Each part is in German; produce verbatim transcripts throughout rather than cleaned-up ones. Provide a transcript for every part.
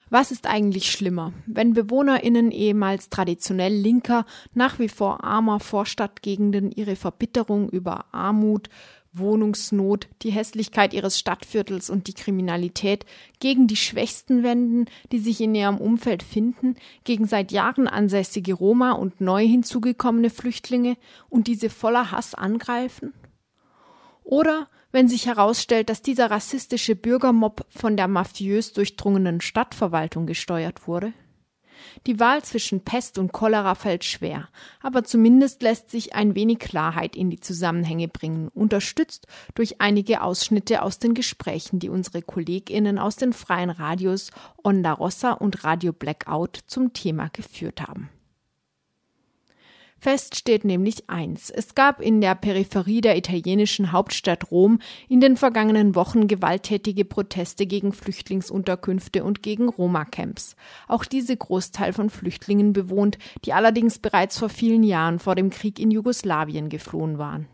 Was ist eigentlich schlimmer, wenn BewohnerInnen ehemals traditionell linker, nach wie vor armer Vorstadtgegenden ihre Verbitterung über Armut, Wohnungsnot, die Hässlichkeit ihres Stadtviertels und die Kriminalität gegen die Schwächsten wenden, die sich in ihrem Umfeld finden, gegen seit Jahren ansässige Roma und neu hinzugekommene Flüchtlinge und diese voller Hass angreifen? Oder wenn sich herausstellt, dass dieser rassistische Bürgermob von der mafiös durchdrungenen Stadtverwaltung gesteuert wurde? Die Wahl zwischen Pest und Cholera fällt schwer, aber zumindest lässt sich ein wenig Klarheit in die Zusammenhänge bringen, unterstützt durch einige Ausschnitte aus den Gesprächen, die unsere KollegInnen aus den freien Radios Onda Rossa und Radio Blackout zum Thema geführt haben. Fest steht nämlich eins: Es gab in der Peripherie der italienischen Hauptstadt Rom in den vergangenen Wochen gewalttätige Proteste gegen Flüchtlingsunterkünfte und gegen Roma-Camps. Auch diese Großteil von Flüchtlingen bewohnt, die allerdings bereits vor vielen Jahren vor dem Krieg in Jugoslawien geflohen waren.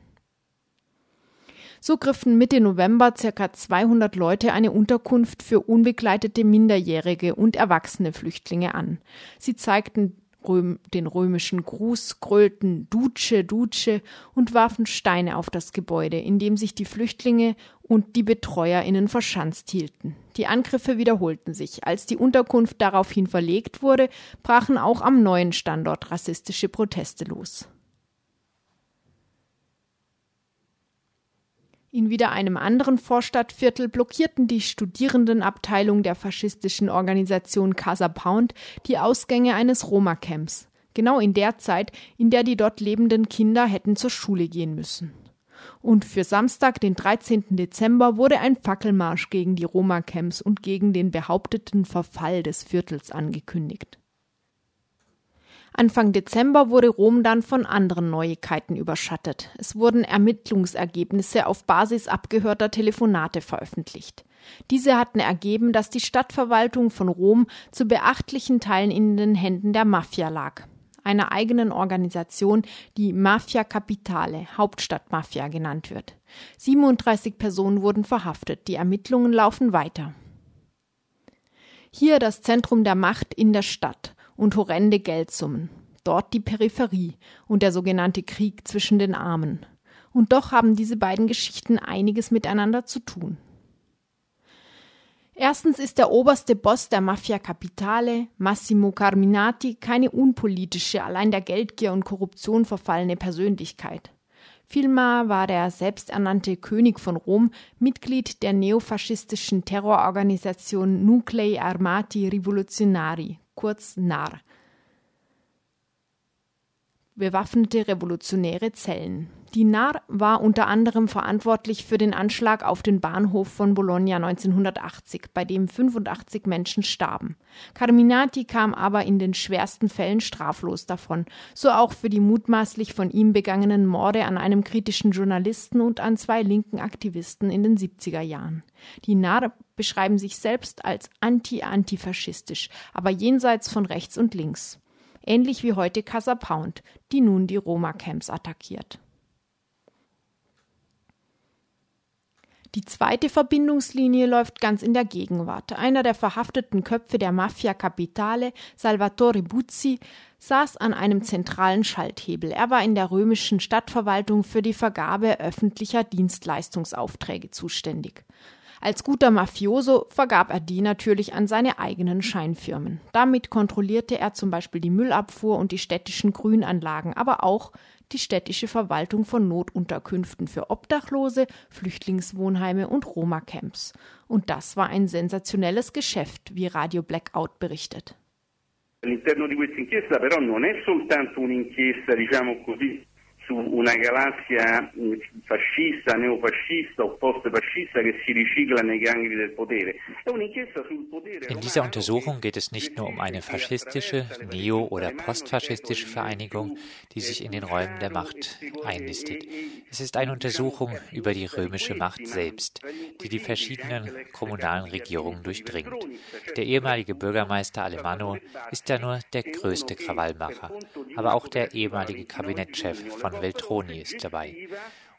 So griffen Mitte November ca. zweihundert Leute eine Unterkunft für unbegleitete Minderjährige und erwachsene Flüchtlinge an. Sie zeigten den römischen Gruß, grölten Duce, Duce und warfen Steine auf das Gebäude, in dem sich die Flüchtlinge und die BetreuerInnen verschanzt hielten. Die Angriffe wiederholten sich. Als die Unterkunft daraufhin verlegt wurde, brachen auch am neuen Standort rassistische Proteste los. In wieder einem anderen Vorstadtviertel blockierten die Studierendenabteilung der faschistischen Organisation Casa Pound die Ausgänge eines Roma-Camps. Genau in der Zeit, in der die dort lebenden Kinder hätten zur Schule gehen müssen. Und für Samstag, den dreizehnten Dezember, wurde ein Fackelmarsch gegen die Roma-Camps und gegen den behaupteten Verfall des Viertels angekündigt. Anfang Dezember wurde Rom dann von anderen Neuigkeiten überschattet. Es wurden Ermittlungsergebnisse auf Basis abgehörter Telefonate veröffentlicht. Diese hatten ergeben, dass die Stadtverwaltung von Rom zu beachtlichen Teilen in den Händen der Mafia lag, einer eigenen Organisation, die Mafia Capitale, Hauptstadtmafia genannt wird. siebenunddreißig Personen wurden verhaftet. Die Ermittlungen laufen weiter. Hier das Zentrum der Macht in der Stadt und horrende Geldsummen. Dort die Peripherie und der sogenannte Krieg zwischen den Armen. Und doch haben diese beiden Geschichten einiges miteinander zu tun. Erstens ist der oberste Boss der Mafia Capitale, Massimo Carminati, keine unpolitische, allein der Geldgier und Korruption verfallene Persönlichkeit. Vielmehr war der selbsternannte König von Rom Mitglied der neofaschistischen Terrororganisation Nuclei Armati Rivoluzionari, kurz N A R, bewaffnete revolutionäre Zellen. Die N A R war unter anderem verantwortlich für den Anschlag auf den Bahnhof von Bologna neunzehnhundertachtzig, bei dem fünfundachtzig Menschen starben. Carminati kam aber in den schwersten Fällen straflos davon, so auch für die mutmaßlich von ihm begangenen Morde an einem kritischen Journalisten und an zwei linken Aktivisten in den siebziger Jahren. Die N A R beschreiben sich selbst als anti-antifaschistisch, aber jenseits von rechts und links. Ähnlich wie heute Casa Pound, die nun die Roma-Camps attackiert. Die zweite Verbindungslinie läuft ganz in der Gegenwart. Einer der verhafteten Köpfe der Mafia Capitale, Salvatore Buzzi, saß an einem zentralen Schalthebel. Er war in der römischen Stadtverwaltung für die Vergabe öffentlicher Dienstleistungsaufträge zuständig. Als guter Mafioso vergab er die natürlich an seine eigenen Scheinfirmen. Damit kontrollierte er zum Beispiel die Müllabfuhr und die städtischen Grünanlagen, aber auch die städtische Verwaltung von Notunterkünften für Obdachlose, Flüchtlingswohnheime und Roma-Camps. Und das war ein sensationelles Geschäft, wie Radio Blackout berichtet. All'interno di questa inchiesta però non è soltanto un'inchiesta, diciamo così, su una galassia fascista, neofascista o postfascista che si ricicla nei gangli del potere. È un'inchiesta sul potere. In dieser Untersuchung geht es nicht nur um eine faschistische, neo- oder postfaschistische Vereinigung, die sich in den Räumen der Macht einnistet. Es ist eine Untersuchung über die römische Macht selbst, die die verschiedenen kommunalen Regierungen durchdringt. Der ehemalige Bürgermeister Alemanno ist ja nur der größte Krawallmacher, aber auch der ehemalige Kabinettschef von Veltroni ist dabei.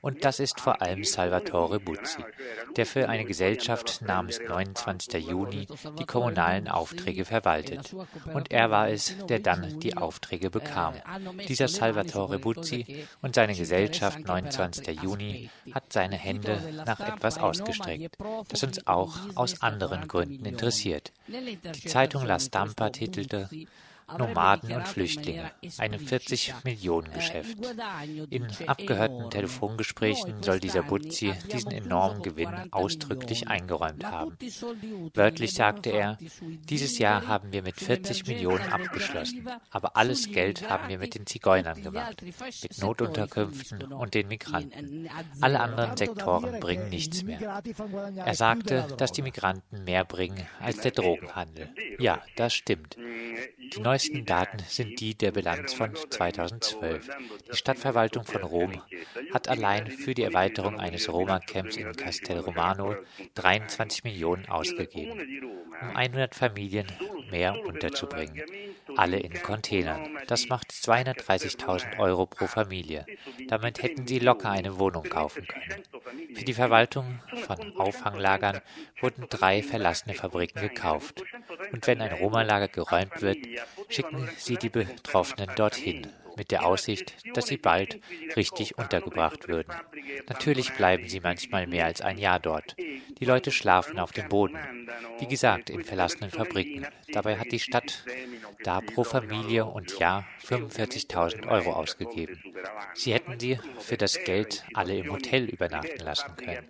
Und das ist vor allem Salvatore Buzzi, der für eine Gesellschaft namens neunundzwanzigster Juni die kommunalen Aufträge verwaltet. Und er war es, der dann die Aufträge bekam. Dieser Salvatore Buzzi und seine Gesellschaft neunundzwanzigster Juni hat seine Hände nach etwas ausgestreckt, das uns auch aus anderen Gründen interessiert. Die Zeitung La Stampa titelte Nomaden und Flüchtlinge, ein vierzig-Millionen-Geschäft. In abgehörten Telefongesprächen soll dieser Buzzi diesen enormen Gewinn ausdrücklich eingeräumt haben. Wörtlich sagte er, dieses Jahr haben wir mit vierzig Millionen abgeschlossen, aber alles Geld haben wir mit den Zigeunern gemacht, mit Notunterkünften und den Migranten. Alle anderen Sektoren bringen nichts mehr. Er sagte, dass die Migranten mehr bringen als der Drogenhandel. Ja, das stimmt. Die neuesten Daten sind die der Bilanz von zweitausendzwölf. Die Stadtverwaltung von Rom hat allein für die Erweiterung eines Roma-Camps in Castel Romano dreiundzwanzig Millionen ausgegeben, um hundert Familien mehr unterzubringen. Alle in Containern. Das macht zweihundertdreißigtausend Euro pro Familie. Damit hätten sie locker eine Wohnung kaufen können. Für die Verwaltung von Auffanglagern wurden drei verlassene Fabriken gekauft. Und wenn ein Roma-Lager geräumt wird, schicken sie die Betroffenen dorthin, mit der Aussicht, dass sie bald richtig untergebracht würden. Natürlich bleiben sie manchmal mehr als ein Jahr dort. Die Leute schlafen auf dem Boden. Wie gesagt, in verlassenen Fabriken. Dabei hat die Stadt da pro Familie und Jahr fünfundvierzigtausend Euro ausgegeben. Sie hätten sie für das Geld alle im Hotel übernachten lassen können.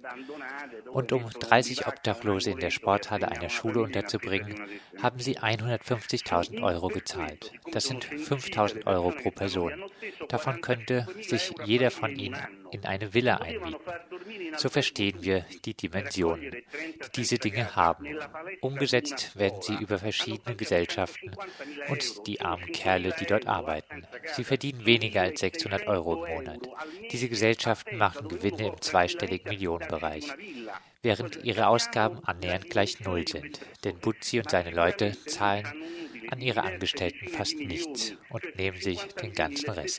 Und um dreißig Obdachlose in der Sporthalle einer Schule unterzubringen, haben sie hundertfünfzigtausend Euro gezahlt. Das sind fünftausend Euro pro Person. Davon könnte sich jeder von ihnen in eine Villa einmieten. So verstehen wir die Dimensionen, die diese Dinge haben. Umgesetzt werden sie über verschiedene Gesellschaften und die armen Kerle, die dort arbeiten. Sie verdienen weniger als sechshundert Euro im Monat. Diese Gesellschaften machen Gewinne im zweistelligen Millionenbereich, während ihre Ausgaben annähernd gleich Null sind. Denn Buzzi und seine Leute zahlen an ihre Angestellten fast nichts und nehmen sich den ganzen Rest.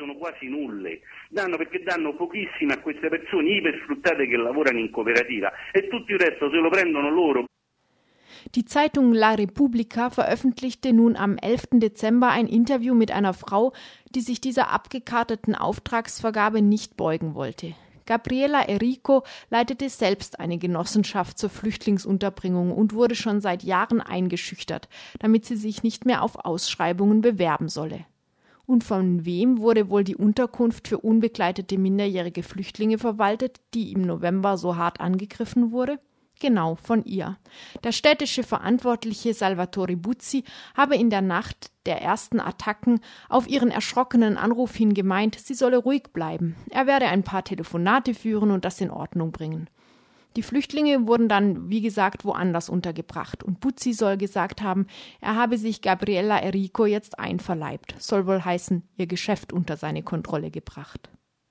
Danno perché danno pochissimo a queste persone ipersfruttate che lavorano in cooperativa e tutto il resto se lo prendono loro. Die Zeitung La Repubblica veröffentlichte nun am elften Dezember ein Interview mit einer Frau, die sich dieser abgekarteten Auftragsvergabe nicht beugen wollte. Gabriella Enrico leitete selbst eine Genossenschaft zur Flüchtlingsunterbringung und wurde schon seit Jahren eingeschüchtert, damit sie sich nicht mehr auf Ausschreibungen bewerben solle. Und von wem wurde wohl die Unterkunft für unbegleitete minderjährige Flüchtlinge verwaltet, die im November so hart angegriffen wurde? Genau, von ihr. Der städtische Verantwortliche Salvatore Buzzi habe in der Nacht der ersten Attacken auf ihren erschrockenen Anruf hin gemeint, sie solle ruhig bleiben. Er werde ein paar Telefonate führen und das in Ordnung bringen. Die Flüchtlinge wurden dann, wie gesagt, woanders untergebracht und Buzzi soll gesagt haben, er habe sich Gabriella Enrico jetzt einverleibt, soll wohl heißen, ihr Geschäft unter seine Kontrolle gebracht.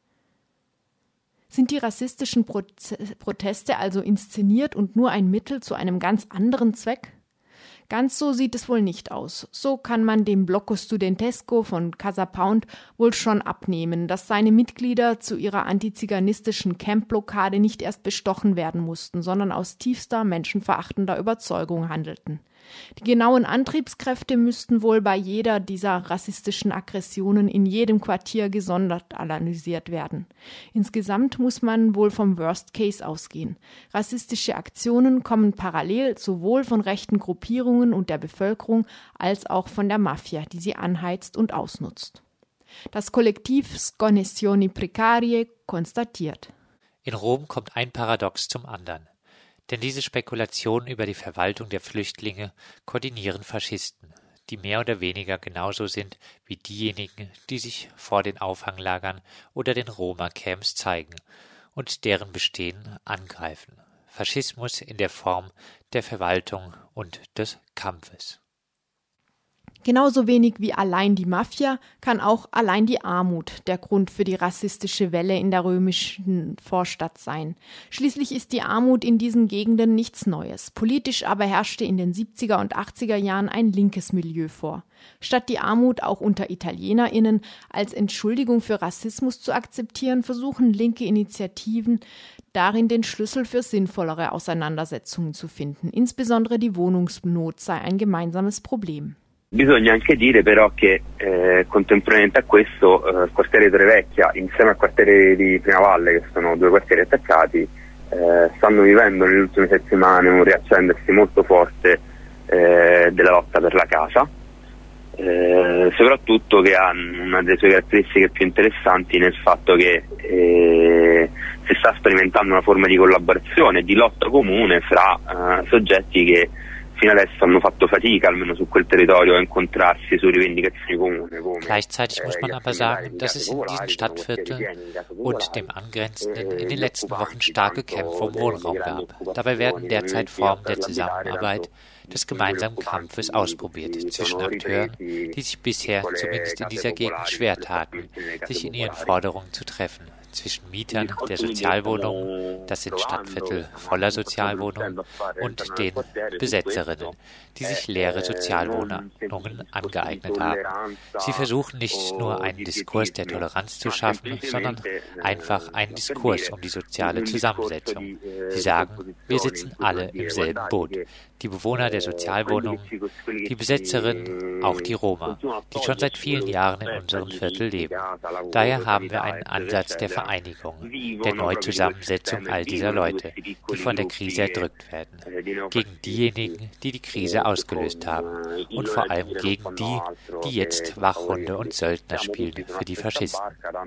Sind die rassistischen Proteste also inszeniert und nur ein Mittel zu einem ganz anderen Zweck? Ganz so sieht es wohl nicht aus. So kann man dem Blocco Studentesco von Casa Pound wohl schon abnehmen, dass seine Mitglieder zu ihrer antiziganistischen Campblockade nicht erst bestochen werden mussten, sondern aus tiefster menschenverachtender Überzeugung handelten. Die genauen Antriebskräfte müssten wohl bei jeder dieser rassistischen Aggressionen in jedem Quartier gesondert analysiert werden. Insgesamt muss man wohl vom Worst Case ausgehen. Rassistische Aktionen kommen parallel sowohl von rechten Gruppierungen und der Bevölkerung als auch von der Mafia, die sie anheizt und ausnutzt. Das Kollektiv Sconnessioni Precarie konstatiert: In Rom kommt ein Paradox zum anderen. Denn diese Spekulationen über die Verwaltung der Flüchtlinge koordinieren Faschisten, die mehr oder weniger genauso sind wie diejenigen, die sich vor den Auffanglagern oder den Roma-Camps zeigen und deren Bestehen angreifen. Faschismus in der Form der Verwaltung und des Kampfes. Genauso wenig wie allein die Mafia kann auch allein die Armut der Grund für die rassistische Welle in der römischen Vorstadt sein. Schließlich ist die Armut in diesen Gegenden nichts Neues. Politisch aber herrschte in den siebziger und achtziger Jahren ein linkes Milieu vor. Statt die Armut auch unter ItalienerInnen als Entschuldigung für Rassismus zu akzeptieren, versuchen linke Initiativen darin den Schlüssel für sinnvollere Auseinandersetzungen zu finden. Insbesondere die Wohnungsnot sei ein gemeinsames Problem. Bisogna anche dire però che eh, contemporaneamente a questo eh, il quartiere Torre Vecchia insieme al quartiere di Prima Valle, che sono due quartieri attaccati, eh, stanno vivendo nelle ultime settimane un riaccendersi molto forte eh, della lotta per la casa, eh, soprattutto che ha una delle sue caratteristiche più interessanti nel fatto che eh, si sta sperimentando una forma di collaborazione e di lotta comune fra eh, soggetti che fino adesso hanno fatto fatica, almeno su quel territorio, a incontrarsi su rivendicazioni comuni. Gleichzeitig muss man aber sagen, dass es in diesen Stadtvierteln und dem angrenzenden in den letzten Wochen starke Kämpfe um Wohnraum gab. Dabei werden derzeit Formen der Zusammenarbeit, des gemeinsamen Kampfes ausprobiert zwischen Akteuren, die sich bisher zumindest in dieser Gegend schwer taten, sich in ihren Forderungen zu treffen. Zwischen Mietern der Sozialwohnungen, das sind Stadtviertel voller Sozialwohnungen, und den Besetzerinnen, die sich leere Sozialwohnungen angeeignet haben. Sie versuchen nicht nur einen Diskurs der Toleranz zu schaffen, sondern einfach einen Diskurs um die soziale Zusammensetzung. Sie sagen, wir sitzen alle im selben Boot. Die Bewohner der Sozialwohnungen, die Besetzerinnen, auch die Roma, die schon seit vielen Jahren in unserem Viertel leben. Daher haben wir einen Ansatz der Vereinigung, der Neuzusammensetzung all dieser Leute, die von der Krise erdrückt werden, gegen diejenigen, die die Krise ausgelöst haben und vor allem gegen die, die jetzt Wachhunde und Söldner spielen für die Faschisten.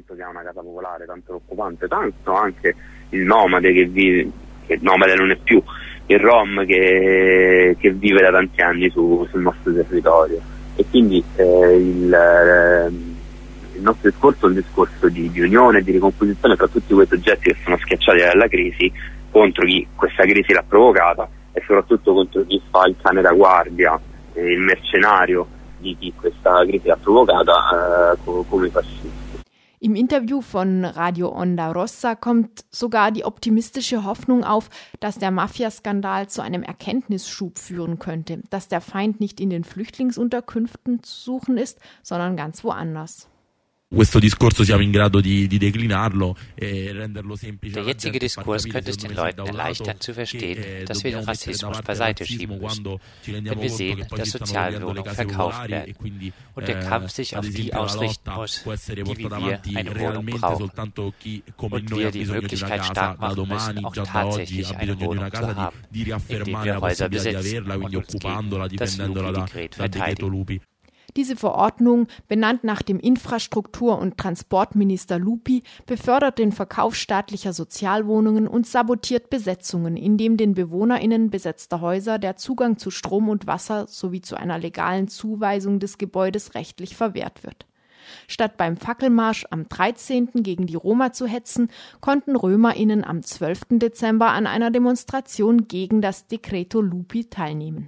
Il nomade che vive, che nomade non è più il Rom che, che vive da tanti anni su, sul nostro territorio, e quindi eh, il, eh, il nostro discorso è un discorso di, di unione e di ricomposizione tra tutti quei soggetti che sono schiacciati dalla crisi, contro chi questa crisi l'ha provocata e soprattutto contro chi fa il cane da guardia, eh, il mercenario di chi questa crisi l'ha provocata, eh, come i fascisti. Im Interview von Radio Onda Rossa kommt sogar die optimistische Hoffnung auf, dass der Mafiaskandal zu einem Erkenntnisschub führen könnte, dass der Feind nicht in den Flüchtlingsunterkünften zu suchen ist, sondern ganz woanders. Questo discorso siamo in grado di, di declinarlo e renderlo semplice. Der jetzige Diskurs könnte es den Leuten erleichtern zu verstehen, dass wir den Rassismus beiseite schieben müssen, wenn wir sehen, dass Sozialwohnungen verkauft werden und der Kampf sich auf die ausrichten muss, die wie wir eine Wohnung brauchen und wir die Möglichkeit stark machen müssen, auch tatsächlich eine Wohnung zu haben, indem wir Häuser besetzen und uns gegen das Lupi-Dekret verteidigen. Diese Verordnung, benannt nach dem Infrastruktur- und Transportminister Lupi, befördert den Verkauf staatlicher Sozialwohnungen und sabotiert Besetzungen, indem den BewohnerInnen besetzter Häuser der Zugang zu Strom und Wasser sowie zu einer legalen Zuweisung des Gebäudes rechtlich verwehrt wird. Statt beim Fackelmarsch am dreizehnten gegen die Roma zu hetzen, konnten RömerInnen am zwölften Dezember an einer Demonstration gegen das Decreto Lupi teilnehmen.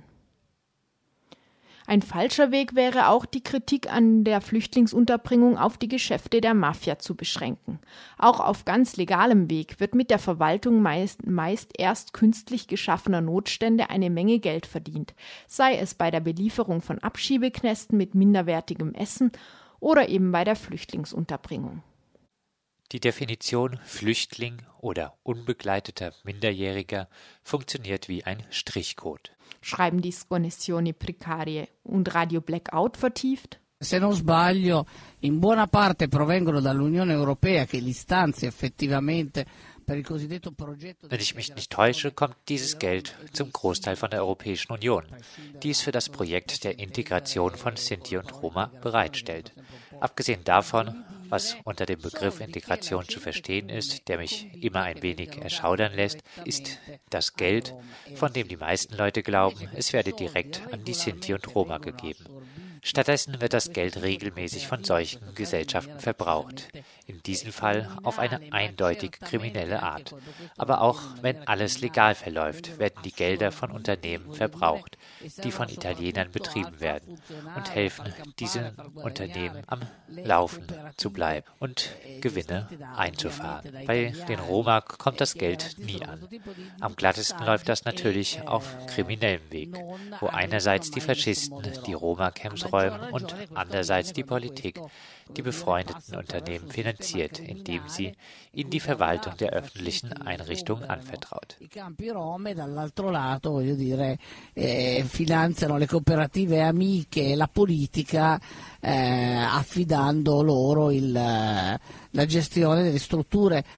Ein falscher Weg wäre auch, die Kritik an der Flüchtlingsunterbringung auf die Geschäfte der Mafia zu beschränken. Auch auf ganz legalem Weg wird mit der Verwaltung meist, meist erst künstlich geschaffener Notstände eine Menge Geld verdient, sei es bei der Belieferung von Abschiebeknästen mit minderwertigem Essen oder eben bei der Flüchtlingsunterbringung. Die Definition Flüchtling oder unbegleiteter Minderjähriger funktioniert wie ein Strichcode. Schreiben die Sconnessioni Precarie und Radio Blackout vertieft. Se non sbaglio, in buona parte provengono dall'Unione Europea che l'istanzia effettivamente per il cosiddetto progetto. Wenn ich mich nicht täusche, kommt dieses Geld zum Großteil von der Europäischen Union, die es für das Projekt der Integration von Sinti und Roma bereitstellt. Abgesehen davon, was unter dem Begriff Integration zu verstehen ist, der mich immer ein wenig erschaudern lässt, ist das Geld, von dem die meisten Leute glauben, es werde direkt an die Sinti und Roma gegeben. Stattdessen wird das Geld regelmäßig von solchen Gesellschaften verbraucht, in diesem Fall auf eine eindeutig kriminelle Art. Aber auch wenn alles legal verläuft, werden die Gelder von Unternehmen verbraucht, die von Italienern betrieben werden, und helfen diesen Unternehmen am Laufen zu bleiben und Gewinne einzufahren. Bei den Roma kommt das Geld nie an. Am glattesten läuft das natürlich auf kriminellem Weg, wo einerseits die Faschisten die Roma-Camps räumen und andererseits die Politik die befreundeten Unternehmen finanziert, indem sie ihnen die Verwaltung der öffentlichen Einrichtungen anvertraut. I campi Rom e dall'altro lato, voglio dire, eh, finanziano le cooperative amiche e la politica eh, affidando loro il, la gestione delle strutture.